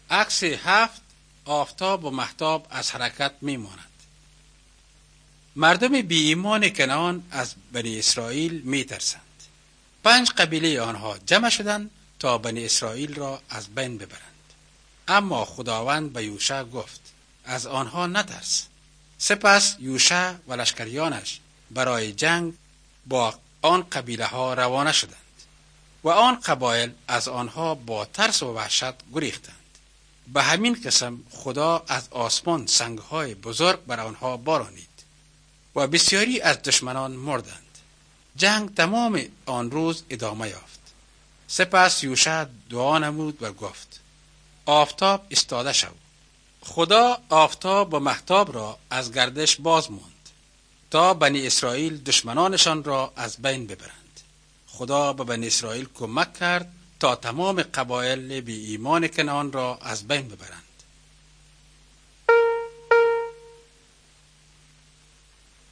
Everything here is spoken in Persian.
عکس 7. آفتاب و مهتاب از حرکت میماند. مردم بی ایمان کنعان از بنی اسرائیل میترسند. 5 قبیله آنها جمع شدند تا بنی اسرائیل را از بین ببرند. اما خداوند به یوشع گفت از آنها نترس. سپس یوشع و لشکریانش برای جنگ با آن قبیله ها روانه شدند و آن قبایل از آنها با ترس و وحشت گریختند. به همین قسم خدا از آسمان سنگهای بزرگ بر آنها بارانید و بسیاری از دشمنان مردند. جنگ تمام آن روز ادامه یافت. سپس یوشع دعا نمود و گفت آفتاب ایستاده شو. خدا آفتاب و مهتاب را از گردش باز ماند تا بنی اسرائیل دشمنانشان را از بین ببرند. خدا به بنی اسرائیل کمک کرد تا تمام قبایل بی ایمان کنعان را از بین ببرند.